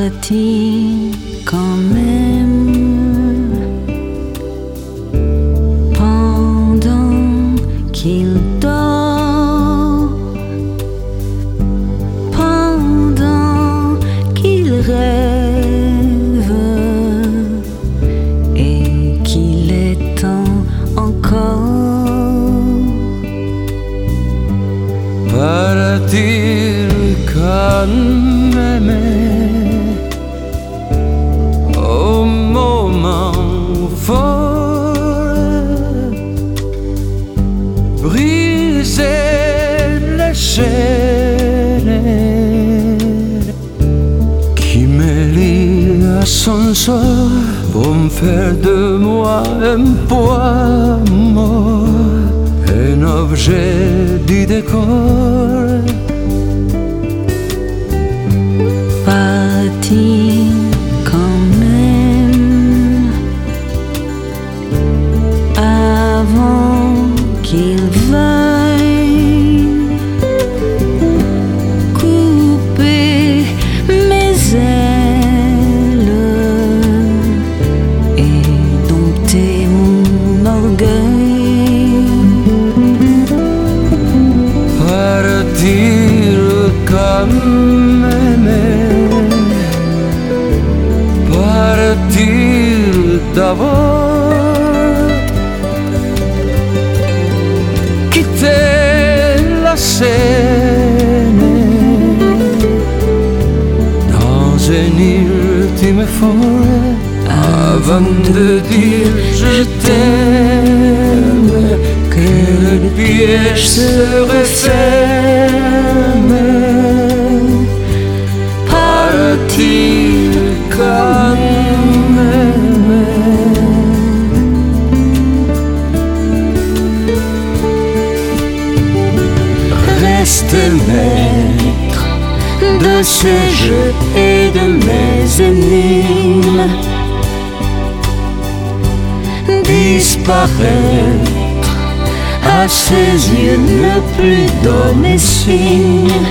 Va-t-il quand même pendant qu'il dort, pendant qu'il rêve et qu'il est temps encore? Va-t-il quand même au moment fort briser les chaînes qui me lient à son sort pour me faire de moi un poids mort, un objet du décor? Va-t-il quand même avant qu'il veuille couper mes ailes et dompter mon orgueil? Va-t-il quand même? Va-t-il d'abord quitter la scène dans un ultime effort avant de dire je t'aime, que le piège se referme? Va-t-il quand même? Reste maître de ce jeu et de mes énigmes, disparaître à ses yeux, ne plus donner signe,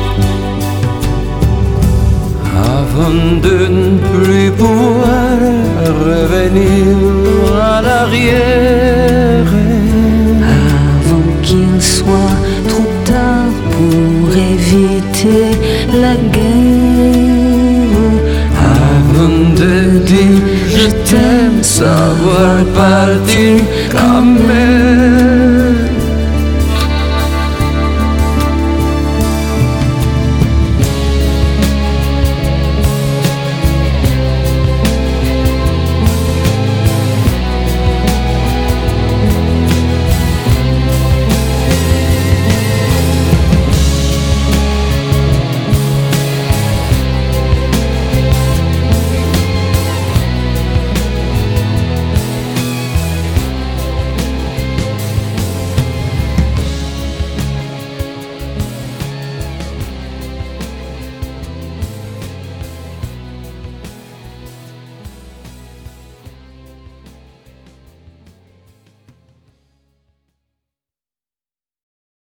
avant de ne plus pouvoir revenir à l'arrière, Avant qu'il soit trop tard pour éviter la guerre, avant de dire je t'aime, savoir partir quand même.